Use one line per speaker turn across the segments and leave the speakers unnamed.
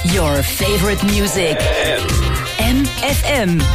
Your favorite music. MFM.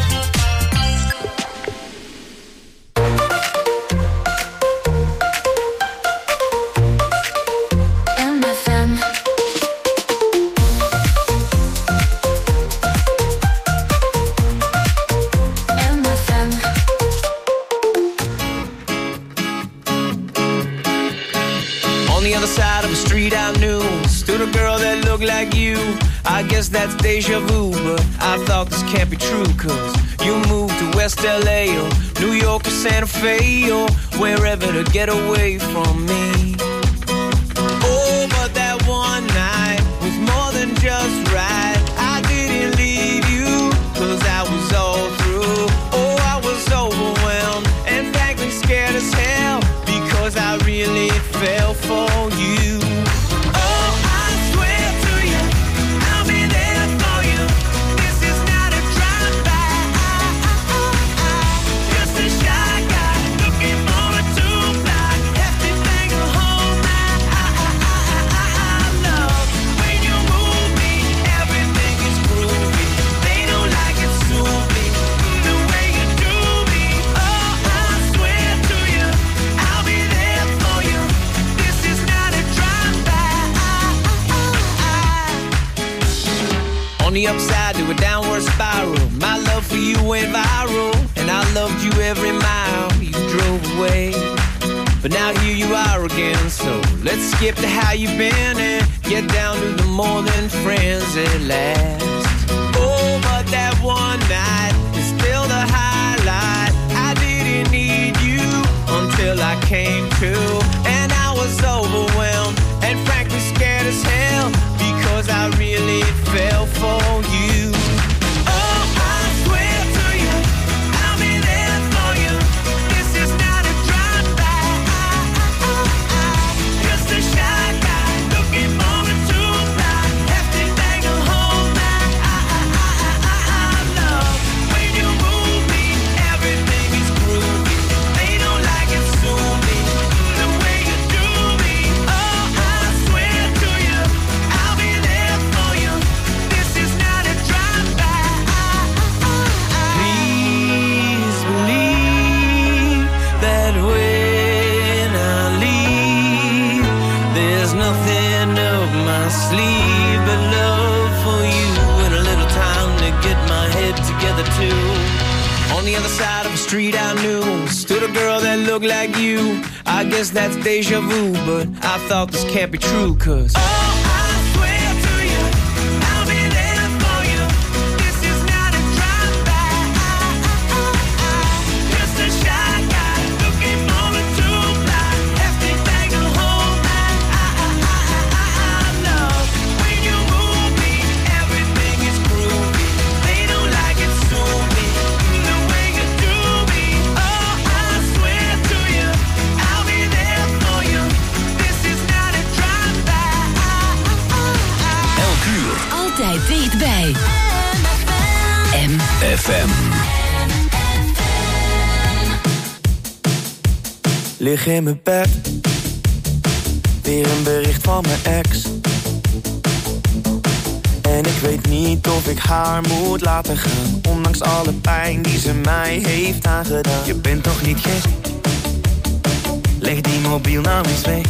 Like you, I guess that's deja vu, but I thought this can't be true, cause you moved to West LA or New York or Santa Fe or wherever to get away from me. Oh, but that one night was more than just right. I didn't leave you, cause I was all through. Oh, I was overwhelmed and frankly scared as hell, because I really fell for you. The upside to a downward spiral. My love for you went viral, and I loved you every mile you drove away. But now here you are again, so let's skip to how you've been and get down to the more than friends at last. Oh, but that one night is still the highlight. I didn't need you until I came to, and I was overwhelmed and frankly scared as hell, because I really fell for you. Oh, I swear to you, I'll be there for you. This is not a drive-by. Just a shy guy looking for a two-ply. Hefty thing to hold my love. When you move me, everything is groovy. They don't like it, sue me the way you do me. Oh, I swear to you, I'll be there for you. This is not a drive-by. Please believe that when I leave, there's nothing up my sleeve but love for you and a little time to get my head together too. On the other side of the street I knew stood a girl that looked like you. I guess that's deja vu, but I thought this can't be true, cause dichtbij. MFM.
Lig in mijn bed, weer een bericht van mijn ex. En ik weet niet of ik haar moet laten gaan, ondanks alle pijn die ze mij heeft aangedaan. Je bent toch niet gek? Leg die mobiel nou eens weg.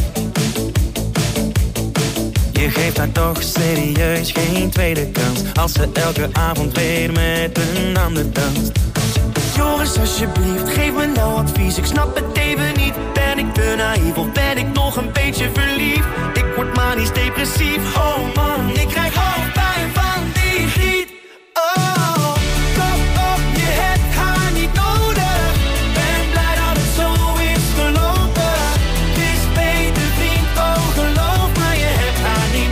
Je geeft haar toch serieus geen tweede kans, als ze elke avond weer met een ander danst. Joris, alsjeblieft, geef me nou advies. Ik snap het even niet. Ben ik te naïef of ben ik nog een beetje verliefd? Ik word manisch depressief. Oh man, ik krijg hoofdpijn van die griet. Oh, kom op, je hebt haar niet nodig. Ben blij dat het zo is gelopen. Het is beter vriend, oh geloof me, je hebt haar niet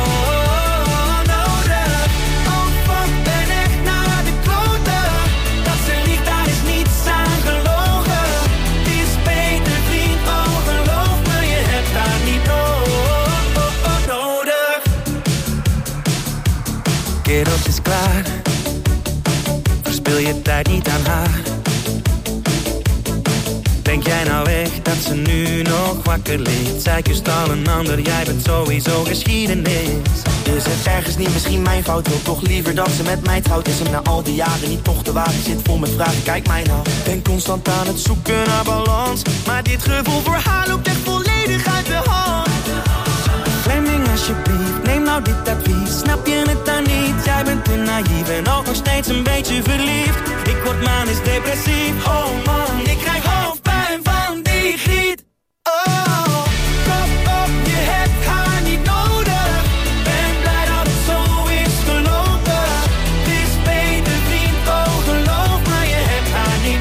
nodig. Oh fuck, ben echt naar de kloten. Dat ze liegt, daar is niets aan gelogen. Het is beter vriend, oh geloof me, je hebt haar niet nodig. Kerels is klaar, verspil je tijd niet aan haar. Denk jij nou nou echt dat ze nu nog wakker ligt? Zij kust al een ander, jij bent sowieso geschiedenis. Is het ergens niet misschien mijn fout? Wil toch liever dat ze met mij trouwt? Is hem na al die jaren niet toch te waar? Ik zit vol met vragen, kijk mij nou. Ben constant aan het zoeken naar balans, maar dit gevoel voor haar loopt echt volledig uit de hand. Fleming alsjeblieft, neem nou dit advies. Snap je het dan niet? Jij bent te naïef en ook nog steeds een beetje verliefd. Ik word manisch depressief. Oh man, ik krijg hoofdpijn van die griet. Oh, kop op, je hebt haar niet nodig. Ben blij dat het zo is gelopen. Het is beter vriend, oh geloof me, je hebt haar niet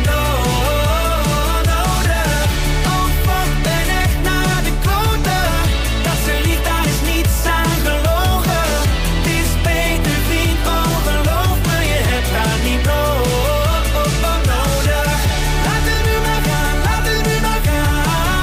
nodig. Oh fuck, ben echt naar de kloten. Dat ze lief, daar is niets aan gelogen. Het is beter vriend, oh geloof me, je hebt haar niet nodig. Laat het nu maar gaan, laat het nu maar gaan.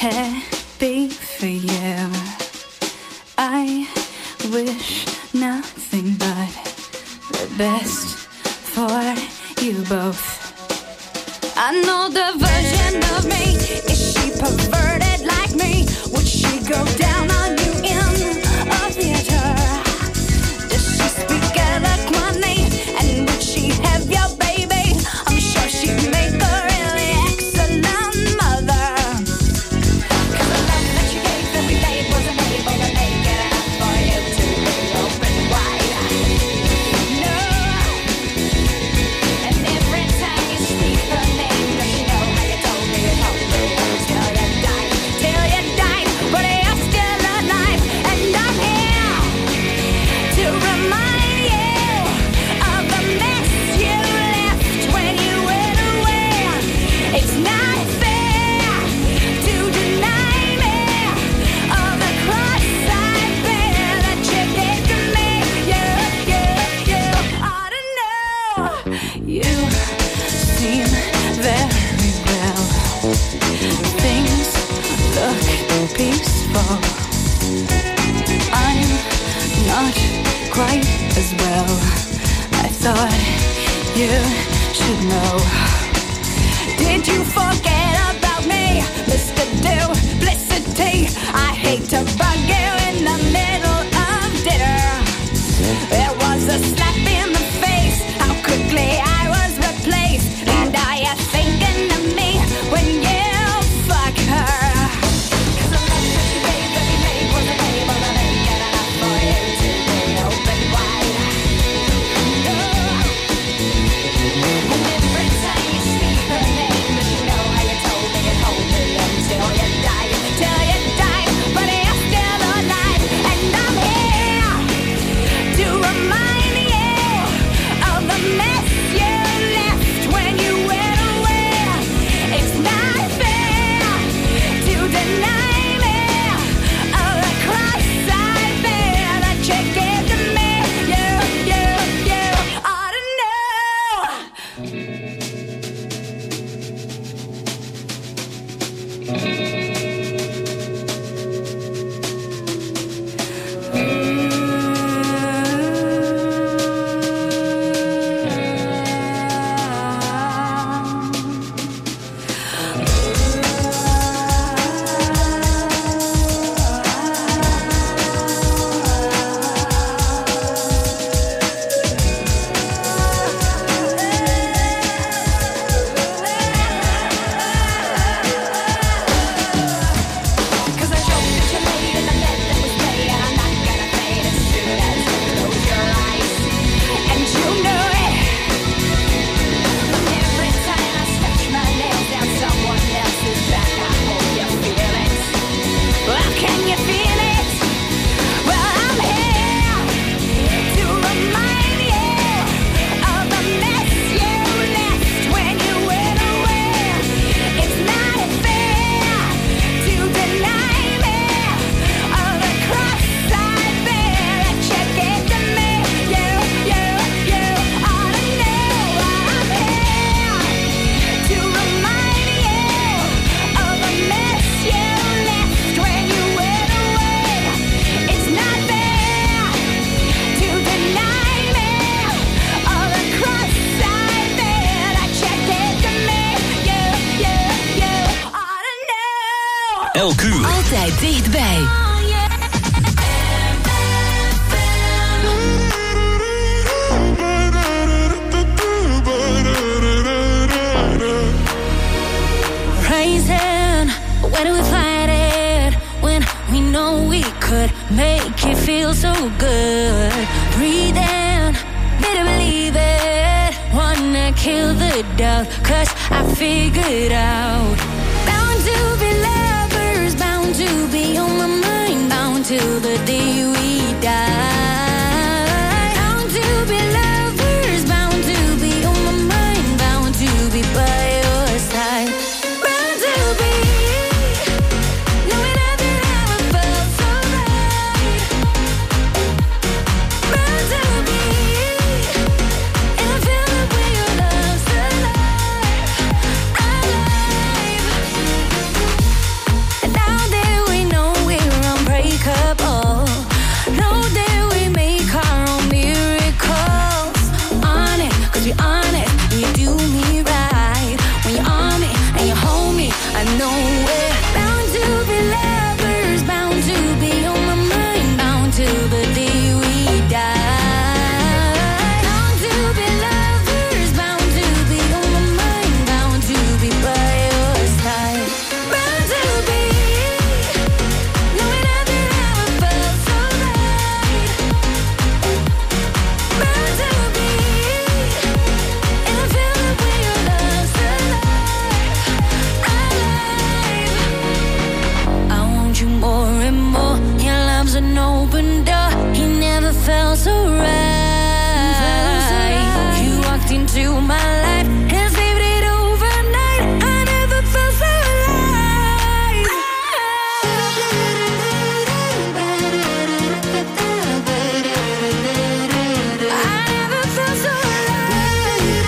happy for you. I wish nothing but the best for you both. I know the version of me. Is she perverted like me? Would she go down on you in a theater? Does she speak eloquently? And would she have your baby? I'm sure she'd make a really excellent mother. 'Cause the love that you gave every day wasn't able to make it enough for you to be open wide. No. And every time you speak her name, does she know how you told me it all till you died, till you died, but you're still alive, and I'm here to remind you of the mess you left when you went away. It's not fair to deny me of the cross I bear that you did to me. You ought to know. You seem very well. Things look peaceful. I'm not quite as well. I thought you should know. Did you forget about me, Mr. Duplicity? I hate to bug you in the middle of dinner. It was a slap in the face, how quickly I was replaced. And are you thinking of me when you fuck her? 'Cause the love that you gave every day wasn't able to make it enough for you to be open wide. No. And every time you speak her name, does she know how you told me it hold me until you died, but you're still alive, and I'm here to remind you of the mess you left when you went away. It's not fair to deny me of the cross I bear that you gave to me. You ought to know. Cause I showed that you laid in the bed that was made, and I'm not gonna fade as soon as you close your eyes. And you know it. Every time I stretch my nails down someone else's back, I hope you feel it. Well, can you feel it? Well, I'm here to remind you of the mess you left when you went away. It's not fair to deny me of the cross I bear that you gave to me. You ought to know. I'm here to remind you of the mess you left when you went away. It's not fair to deny me of the cross I bear that you gave to me. You ought to know.
Elk uur. Altijd dichtbij.
Praising, when we fight it, when we know we could make it feel so good. Breathing, better believe it. Wanna kill the doubt, 'cause I figured out. Bound to be lovers, bound to be on my mind, bound till the day we die. Bound to be lovers, bound to be on my mind, bound to be by your side. Bound to be knowing nothing ever felt so right. Bound to be in a feeling where your love's alive, alive. And I an open door. He never felt so right. You walked into my life and saved it overnight. I never felt so alive. I never felt so alive.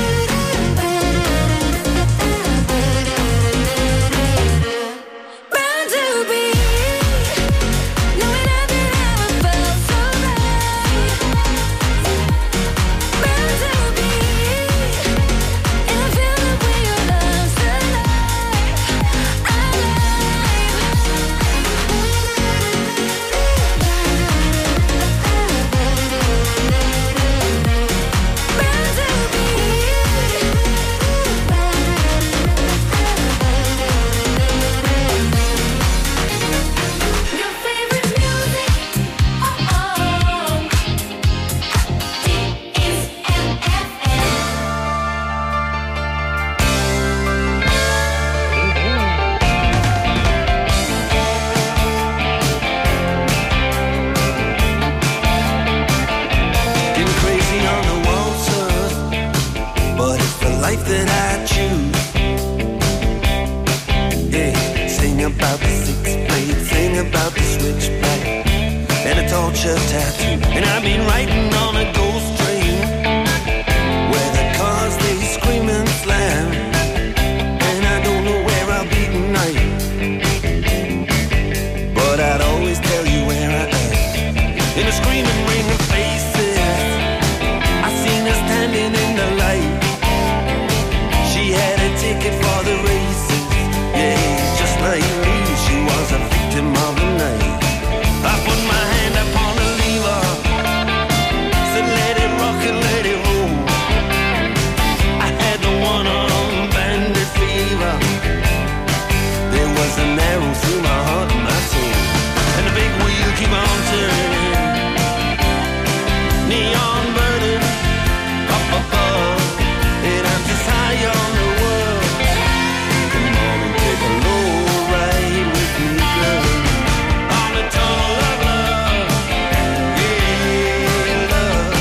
Bound to be knowing nothing ever felt so right. Bound to be in a feeling where your love's alive, alive. Bound to be your favorite music. Oh, is MFM.
Getting crazy on the waltz, but it's the life that I choose. Yeah, sing about the six blade, sing about the switchback, and a torture tattoo. And I've been riding on a ghost train where the cars they scream and slam, and I don't know where I'll be tonight, but I'd always tell you where I am. In a screaming ring of faces, I seen her standing in the light. She had a ticket for the races, yeah, just like me. She was a victim of the night. I put my hand upon the lever, said let it rock and let it roll. I had the one-arm bandit fever. There was an arrow through my heart and my soul, and the big wheel keep on turning. Neon burning up above, and I'm just high on the world. Come on and take a low ride with me, girl, on the tunnel of love. Yeah, love.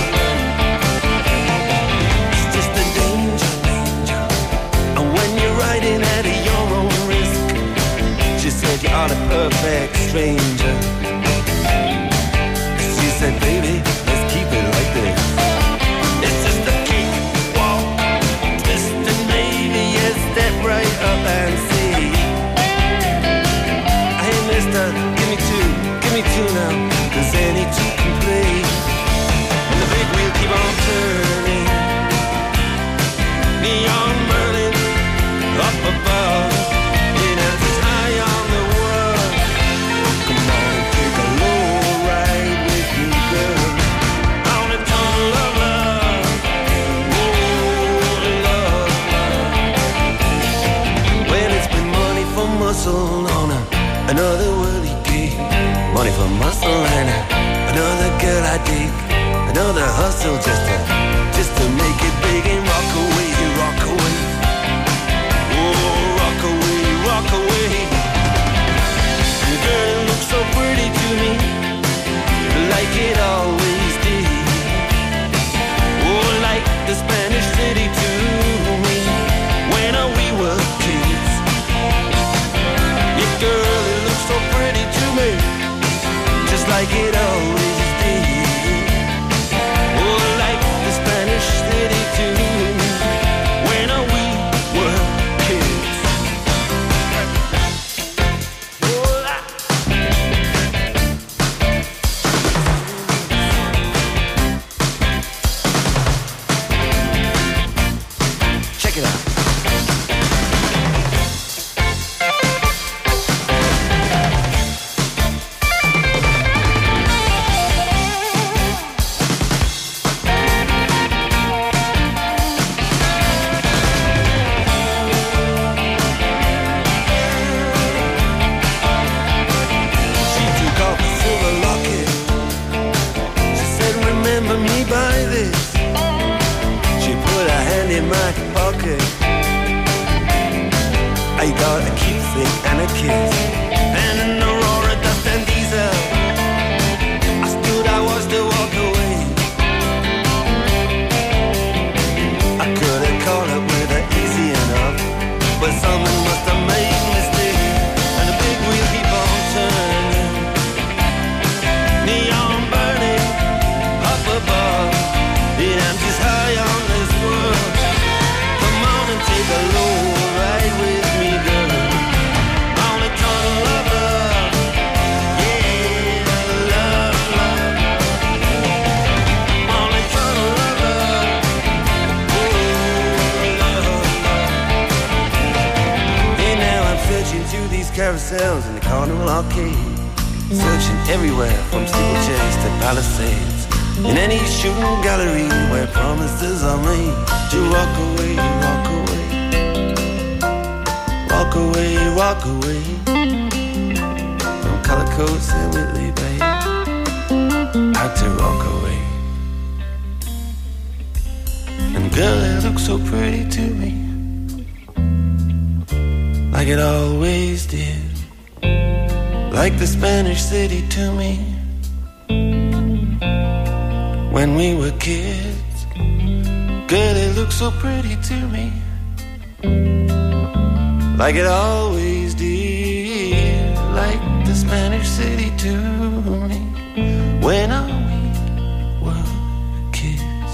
It's just a danger, danger. And when you're riding at your own risk, she said you are the perfect stranger. She said, baby, let's keep it like this. It's just a kick, walk, twist, and maybe a step right up and see. Hey, mister, give me two now, 'cause any two can play. And the big wheel keep on turning, neon burning up above, and I'm just high on the world. Come on and take a low ride with me, girl, on the tunnel of love. Oh, love. Well, it's been money for muscle on another worldly gig, money for muscle and another girl I dig, another hustle just to make it big and rock away, rock away. Oh, rock away, rock away. Girl, it looks so pretty to me, like it always did. Oh, like the Spanish city to me, when we were kids. Yeah, girl, it looks so pretty to me, just like it always did. Oh, like the Spanish city to me, when we were kids. Check it out. ourselves in the Carnival Arcade, searching everywhere from steeplechase to Palisades, in any shooting gallery where promises are made to walk away, walk away, walk away, walk away from color coats and Whitley Bay, out to Rockaway. And girl, it looks so pretty to me, like it always did, like the Spanish city to me when we were kids. Girl, it looks so pretty to me, like it always did, like the Spanish city to me when we were kids.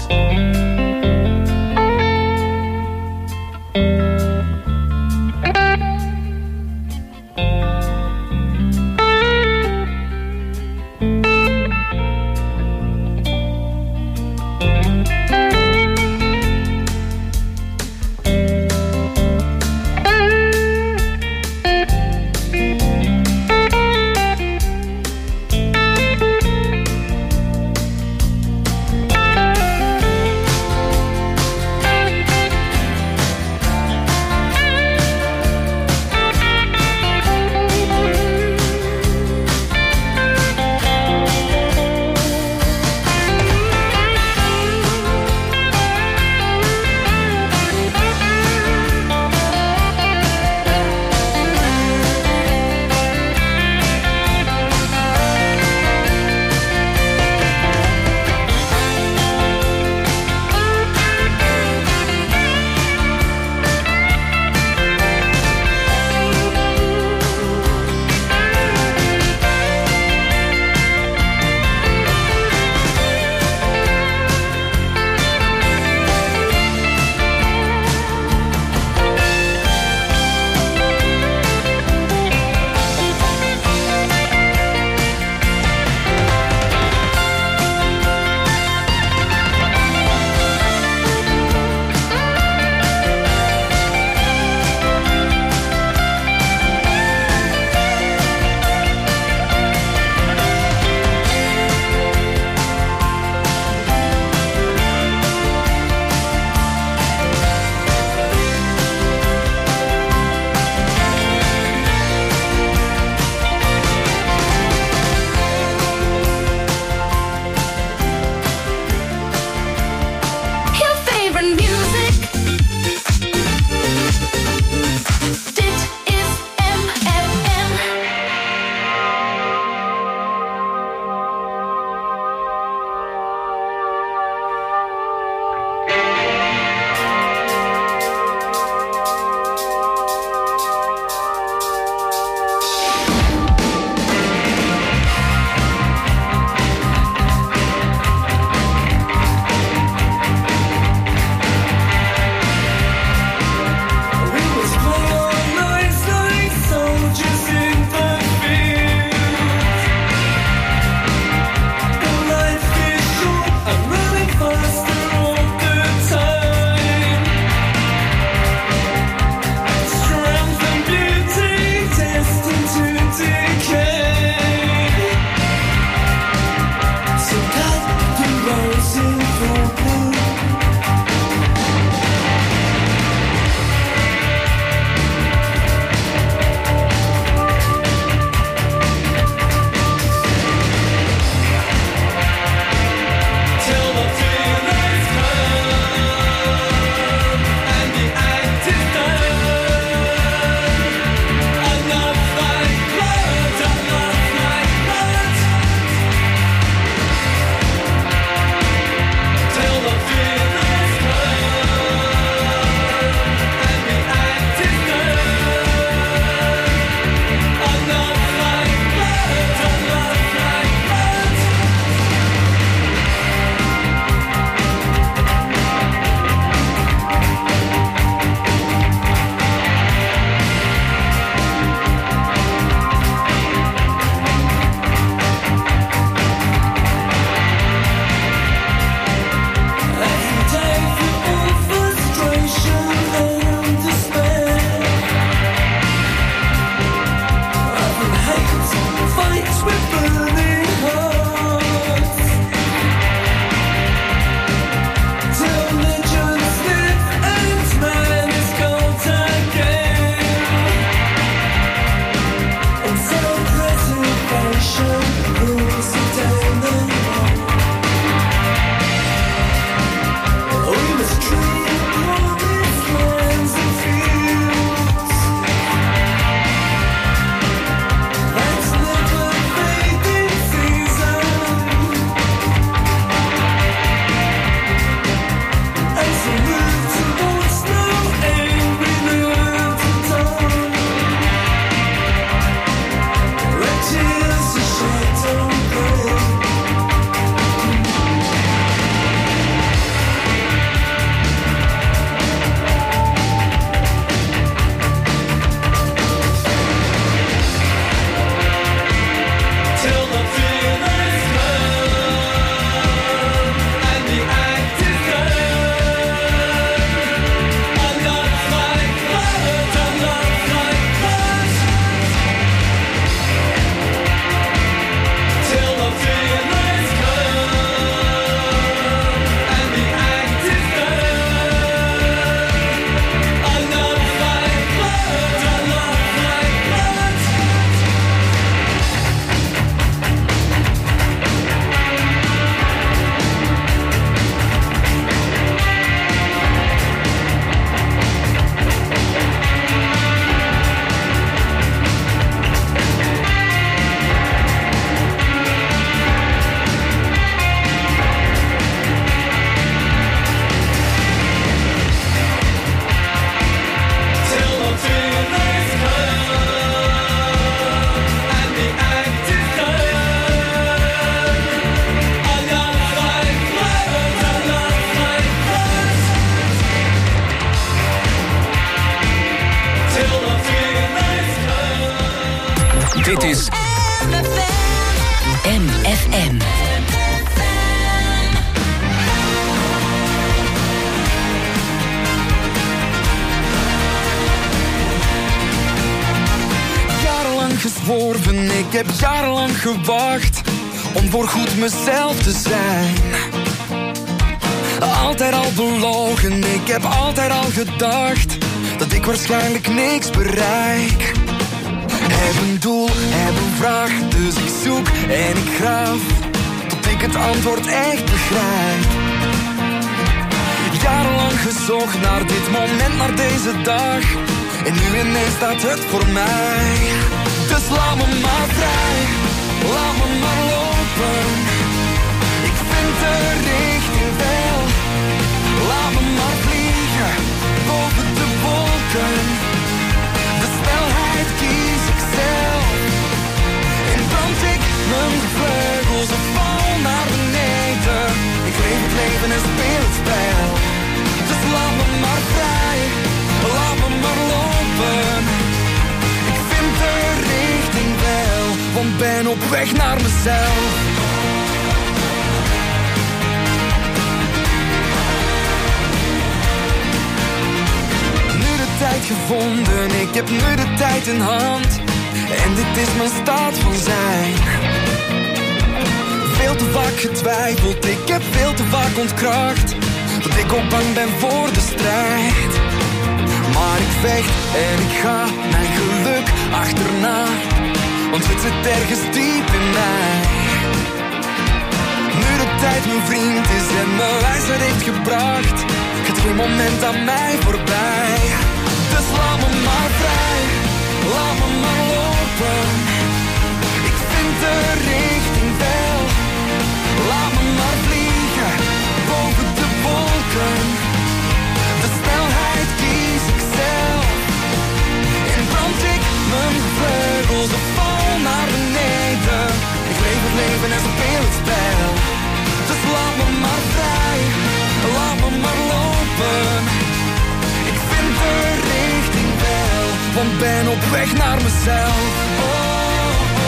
MFM.
Jarenlang gezworven, ik heb jarenlang gewacht om voorgoed mezelf te zijn. Altijd al belogen, ik heb altijd al gedacht dat ik waarschijnlijk niks bereik. Heb een doel, heb een vraag, dus ik zoek en ik graaf tot ik het antwoord echt begrijp. Jarenlang gezocht naar dit moment, naar deze dag, en nu ineens staat het voor mij. Dus laat me maar vrij, laat me maar lopen. Ik vind de richting wel. Laat me maar vliegen, boven de wolken. De snelheid kies ik zelf. En brand ik mijn vleugels en val naar beneden. Ik leef het leven en speel het spel. Dus laat me maar vrij, laat me maar lopen. Ik vind de richting wel, want ben op weg naar mezelf. Tijd gevonden, ik heb nu de tijd in hand. En dit is mijn staat van zijn. Veel te vaak getwijfeld, ik heb veel te vaak ontkracht dat ik ook bang ben voor de strijd. Maar ik vecht en ik ga mijn geluk achterna, want het zit ergens diep in mij. Nu de tijd mijn vriend is en me wijsheid heeft gebracht, gaat geen moment aan mij voorbij. Dus laat me maar vrij, laat me maar lopen. Ik vind de richting wel. Laat me maar vliegen, boven de wolken. De snelheid kies ik zelf. En brand ik mijn vleugels en val naar beneden. Ik leef het leven en speel het spel. Dus laat me maar vrij, laat me maar lopen. Ik vind de richting wel, want ben op weg naar mezelf. Oh, oh,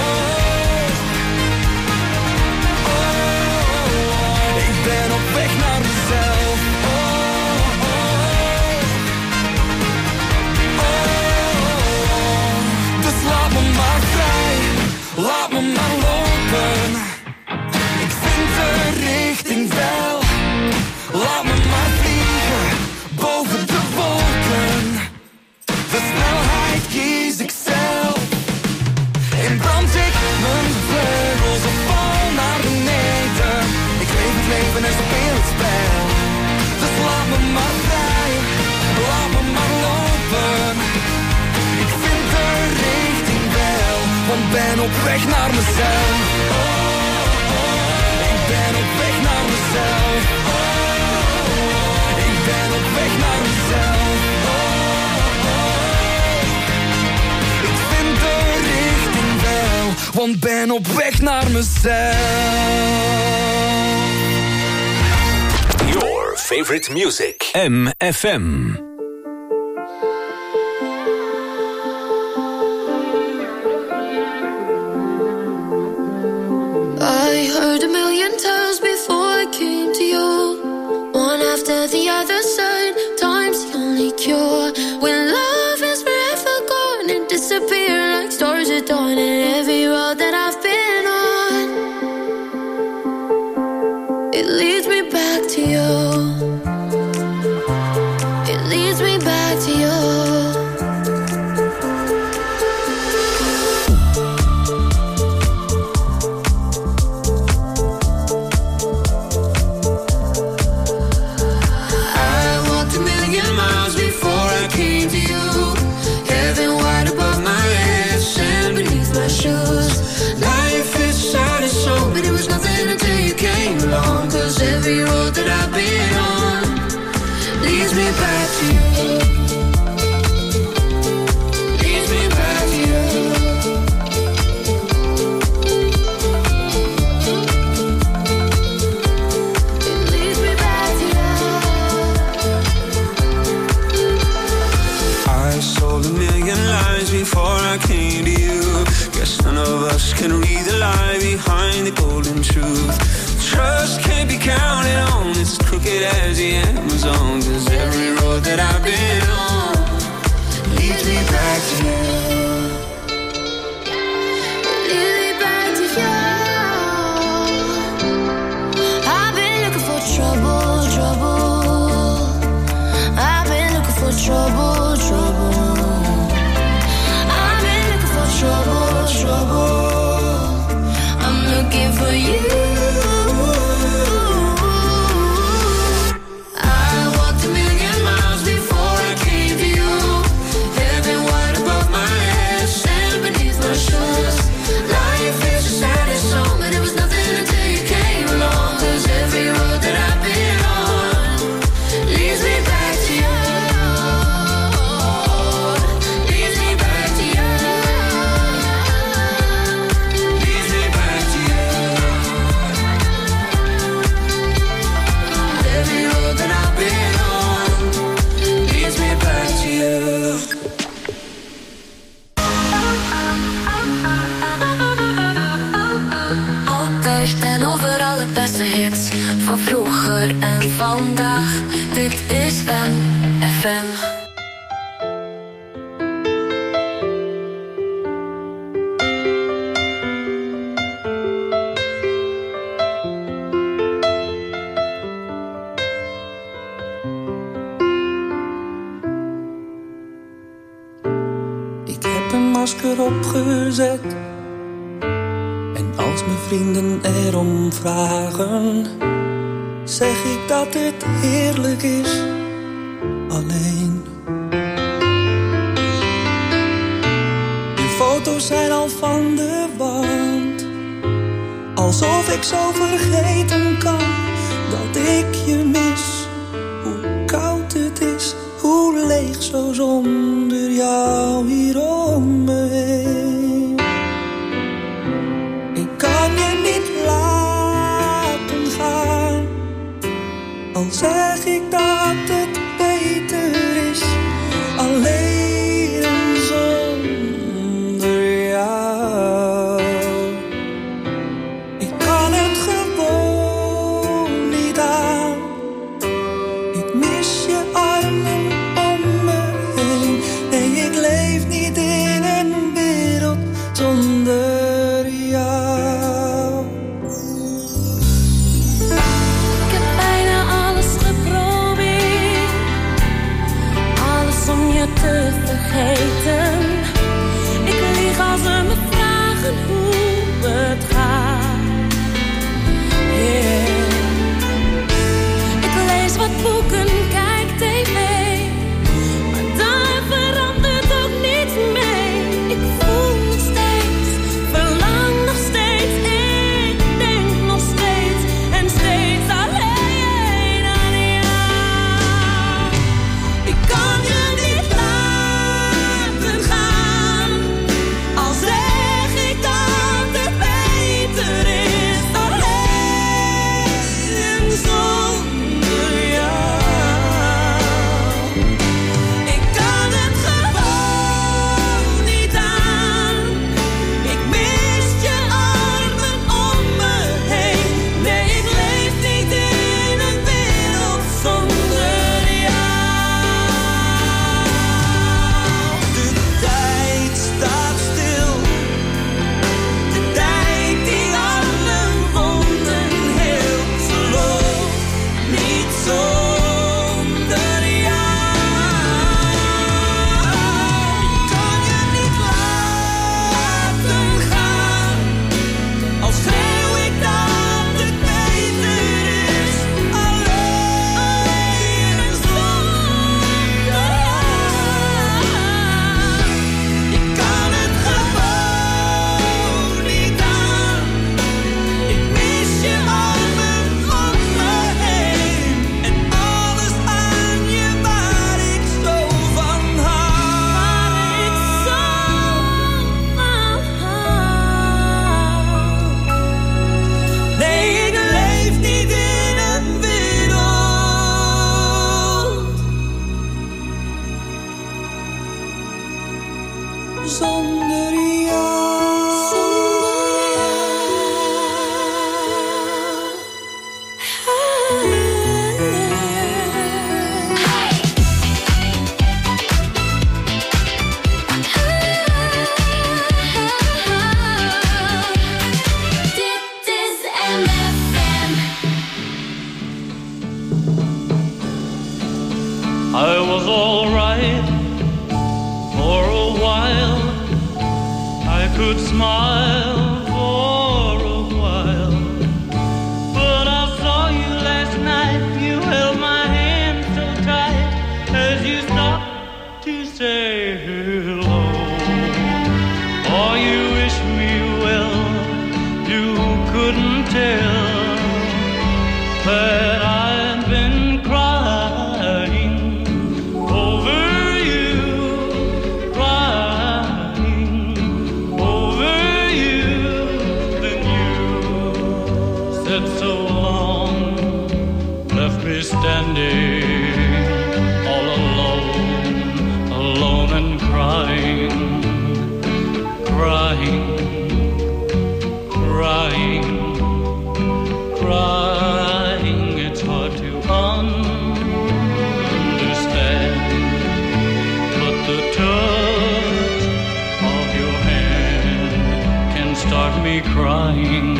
oh, oh. Ik ben op weg naar mezelf. Oh, oh, oh. Dus laat me maar vrij, laat me maar lopen. Ik vind de richting wel, laat me maar vliegen, boven de wolken. De snelheid kies ik zelf. En brand ik mijn vleugels en val naar beneden. Ik leef het leven en speel het spel. Dus laat me maar vrij, laat me maar lopen. Ik vind de richting wel, want ben op weg naar mezelf. Oh, oh. Ik ben op weg naar mezelf. Oh, oh. Ik ben op weg naar mezelf. Oh, oh. Ik vind de richting wel, want ben op weg naar mezelf.
Your favorite music. MFM.
I heard a million times before I came to you. One after the other said, time's the only cure. When love is forever gone and disappear like stars at dawn. And every road that I've been on, it leads me back to you. It leads
eyes can read the lie behind the golden truth. Trust can't be counted on, it's as crooked as the Amazon. 'Cause every road that I've been on leads me back to you.
Lead me back to you. I've been looking for trouble, trouble. I've been looking for trouble, trouble. I've been looking for trouble, trouble. I'm looking for you.
Van vroeger en vandaag, dit is MFM.
Ik heb een masker opgezet. En als mijn vrienden erom vragen, zeg ik dat het heerlijk is, alleen. Je foto's zijn al van de wand, alsof ik zo vergeten kan dat ik je mis. Hoe koud het is, hoe leeg zo zonder jou hier om me heen. Ik kan je niet laten gaan, al zeg ik dat het beter is, alleen en zonder jou. Ik kan het gewoon niet aan. Ik mis je armen om me heen. Nee, ik leef niet in
could smile for a while. But I saw you last night, you held my hand so tight as you stopped to say hello. Oh, you wish me well, you couldn't tell that I've been crying over you, crying over you. Then you said so long, left me standing all alone, alone and crying, crying, crying, crying. It's hard to understand, but the touch of your hand can start me crying.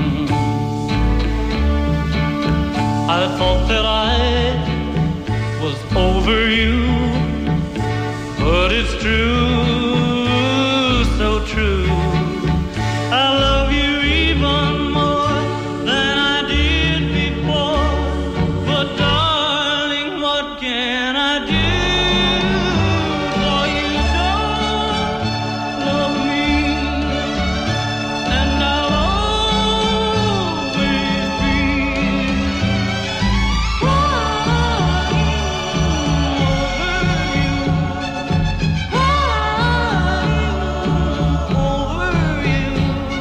I thought that I was over you, but it's true, so true. I love you even more than I did before. But darling, what can I do? For you don't love me, and I'll always be crying over you.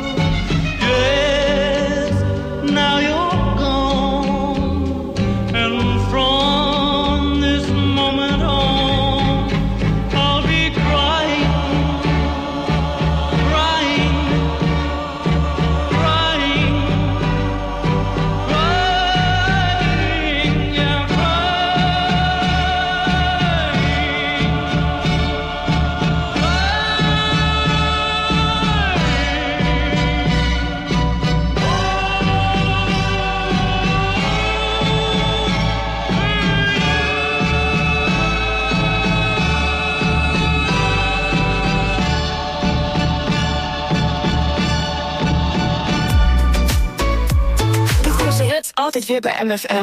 Yes, now you're gone, and from this moment on, I'll be crying, crying, crying, crying, yeah,
De grootste hits altijd weer bij MFM.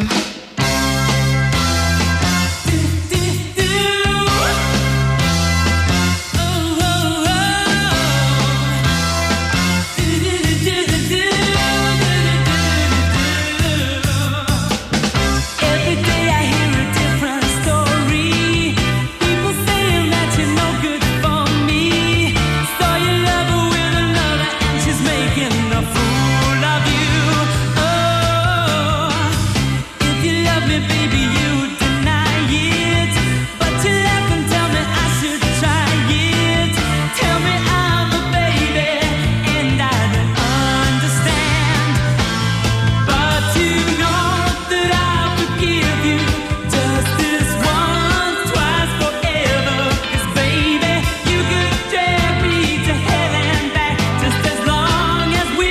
Every day I hear a different story. People saying that you're no good for me. Saw you love her with another and she's making a fool of you. Oh, if you love me, baby, you deny it. But you laugh and tell me I should try it. Tell me I'm a baby and I don't understand. But you know that I forgive you just this once, twice, forever. 'Cause baby, you could drag me to hell and back just as long as we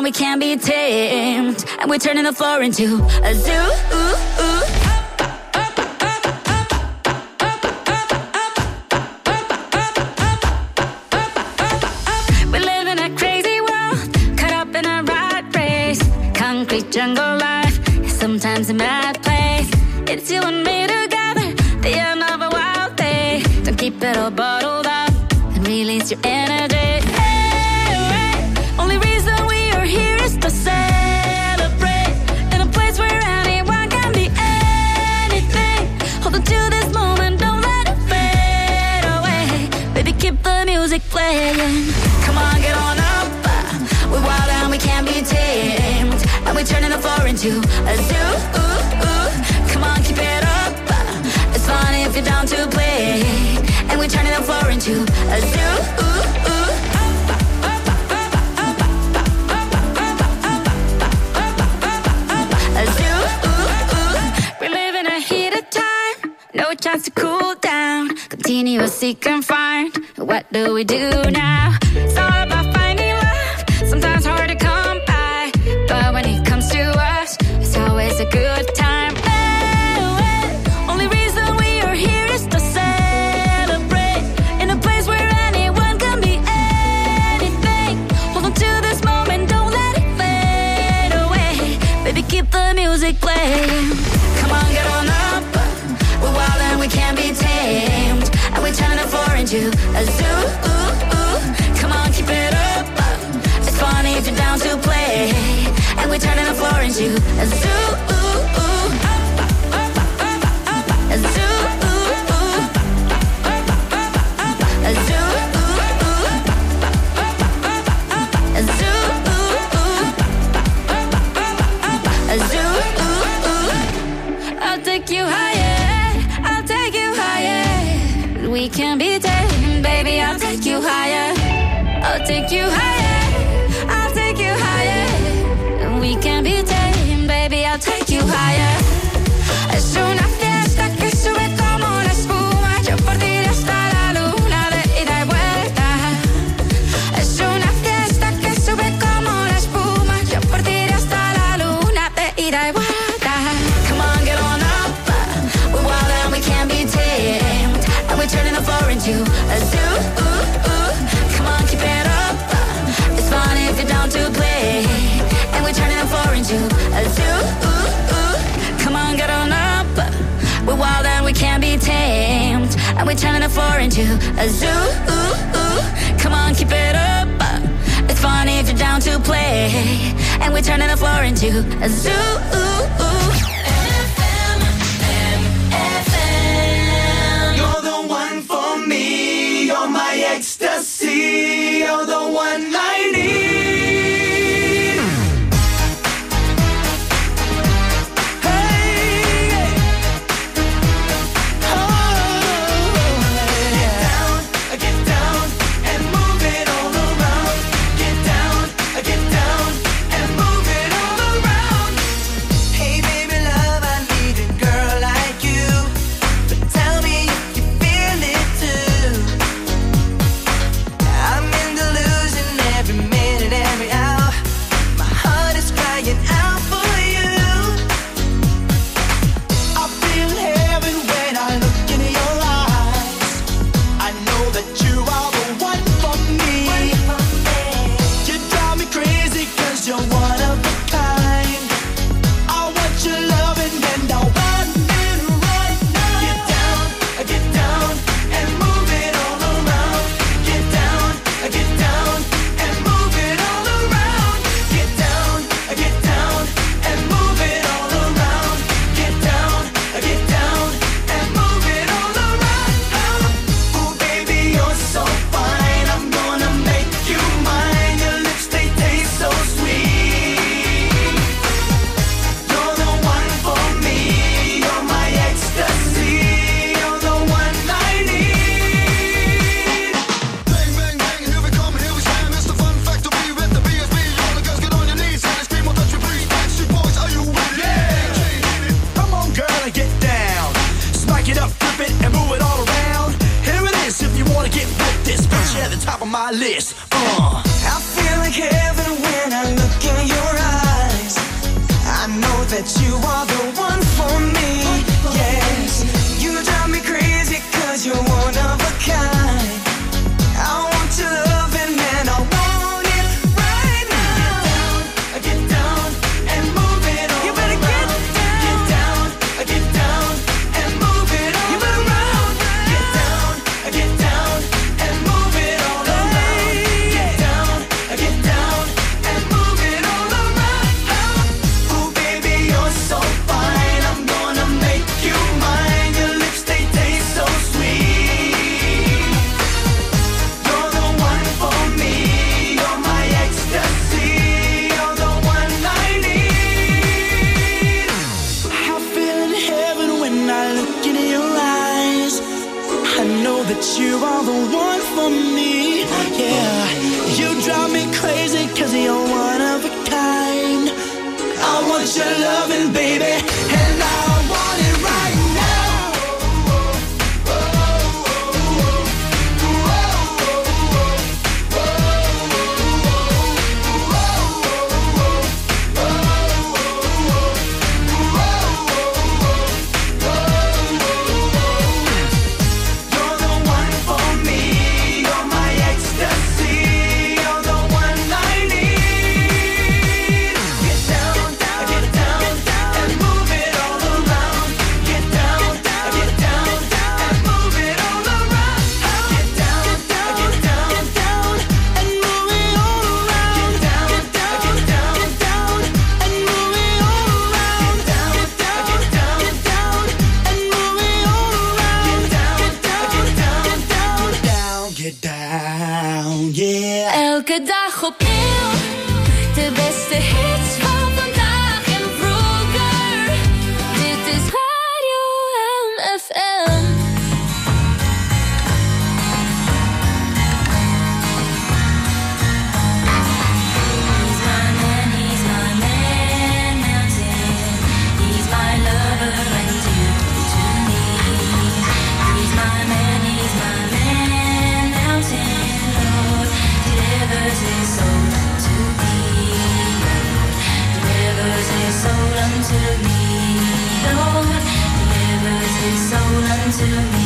we can't be tamed, and we're turning the floor into a zoo. We live in a crazy world, caught up in a rat race. Concrete jungle life, sometimes a mad place. It's you and me together, the end of a wild day. Don't keep it all bottled up and release your energy. Only reason we are here is to celebrate in a place where anyone can be anything. Hold on to this moment, don't let it fade away. Baby, keep the music playing. Come on, get on up. We're wild and we can't be tamed, and we're turning the floor into a zoo. Come on, keep it up. It's fun if you're down to play, and we're turning the floor into a zoo. No chance to cool down. Continuously confined. What do we do now? It's all about finding love. Sometimes hard to come by, but when it comes to us, it's always a good time. Only reason we are here is to celebrate in a place where anyone can be anything. Hold on to this moment, don't let it fade away. Baby, keep the music playing. Come on, get on up. We're wild and we can't be tamed, and we're turning the floor into a zoo. Come on, keep it up. It's funny if you're down to play, and we're turning the floor into a zoo. A zoo. A zoo. A zoo. A zoo. I'll take you higher. We can be tamed, baby, I'll take you higher. I'll take you higher. I'll take you higher. We can be tamed, baby, I'll take you higher. Es una fiesta que sube como la espuma. Yo por ti hasta la luna de ida y vuelta. Es una fiesta que sube como la espuma. Yo por ti hasta la luna de ida y vuelta. Come on, get on up. We're wild and we can't be tamed, and we're turning the floor into a zoo. Come on, keep it up. It's fun if you're down to play, and we're turning the floor into a zoo. Come on, get on up. We're wild and we can't be tamed, and we're turning the floor into a zoo. Come on, keep it up. It's fun if you're down to play, and we're turning the floor into a zoo.
Ecstasy, you're the one I need. Hey, oh, get down and move it all around. Get down and move it all around. Hey, baby, love, I need a girl like you, but tell me if you feel it too. I'm in delusion every minute, every hour. My heart is crying out for you. I feel heaven when I look into your eyes. I know that you are the one for me. You drive me crazy 'cause you're one of a kind. I want your loving and I want it right now. Get down and move it all around. Get down and move it all around. Get down and move it all around. Get down and move it all around. Ooh, baby, you're so fine. I'm gonna make you mine. Your lips, they taste so sweet. You're the one for me. You're my ecstasy. You're the one I need.
Bang, bang, bang, here we come, here we stand. It's the fun factory with the BSB. All the girls get on your knees and scream, "I'll touch you, please." Backstreet Boys, are you with me?
Come on, girl, and get down. Spike it up, flip it, and move it all around. Here it is, if you wanna get with this. Put you at the top of my list. I feel like heaven when I look in your loving, baby, and I want it right now. You're the one for me, you're my ecstasy, you're the one I need. Get down, down, and move it all around. Get down, and move it all around. Get down, and move it all around. Get down, and move it all around. Get down, and move it all around. Get down, yeah.
Elke dag opnieuw, de beste hits van vandaag en vroeger. Dit is Radio MFM. He's my man, mountain. He's my lover and dear to me. He's my man, mountain. Lord, delivers his soul to me. Delivers his soul unto me. Lord, delivers his soul unto me.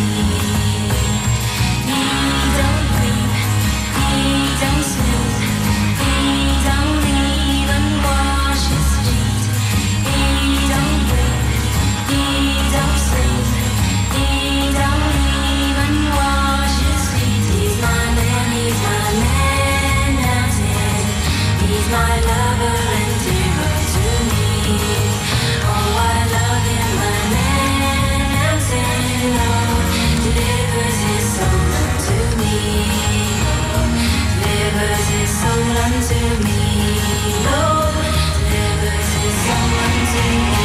He don't weep, he don't sleep, he don't even wash his feet. He don't weep, he don't sleep, he don't even wash his feet. He's my man, mountain. He's my lover and dear to me. Oh, I love him, my man, mountain. Lord, delivers his soul unto me. Delivers his soul unto me. Lord, delivers his soul unto me.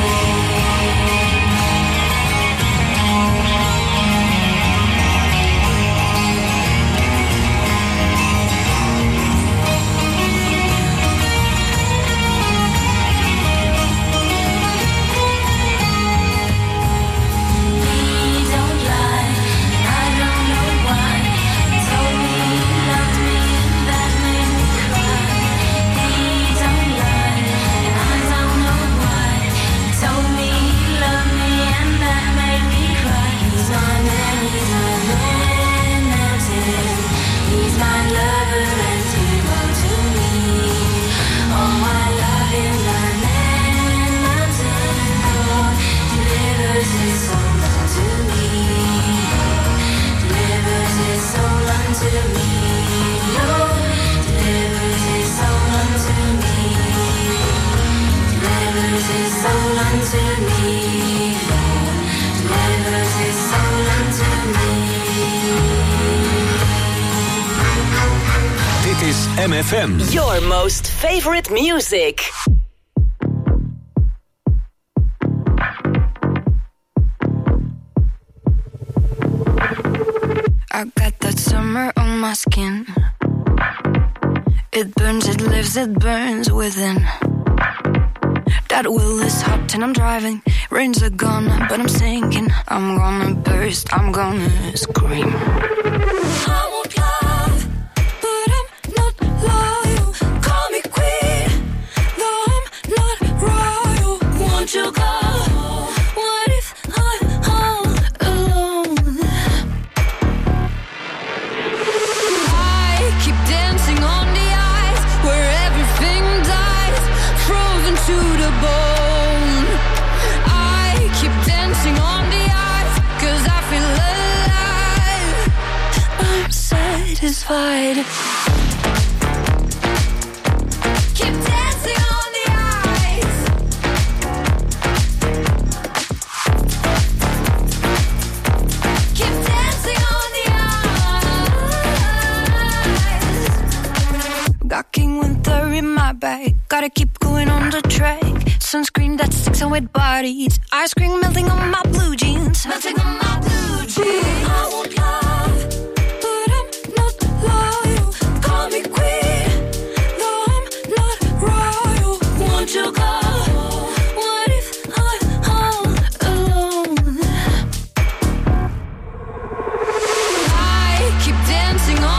Dit is MFM.
Your most favorite music.
I got that summer on my skin. It burns, it lives, it burns within. That wheel is hot and I'm driving. Rains are gone, but I'm sinking. I'm gonna burst, I'm gonna scream. I won't love, but I'm not loyal. Call me queen, though I'm not royal. Won't you go? What if I'm all alone? I keep dancing on the ice where everything dies, frozen to the bone. I keep dancing on the ice 'cause I feel alive. I'm satisfied. Keep dancing on the ice. Keep dancing on the ice. Got King Winter in my bag. Gotta keep going on the track. Sunscreen that sticks on wet bodies. Ice cream melting on my blue jeans. Melting on my blue jeans. I won't lie.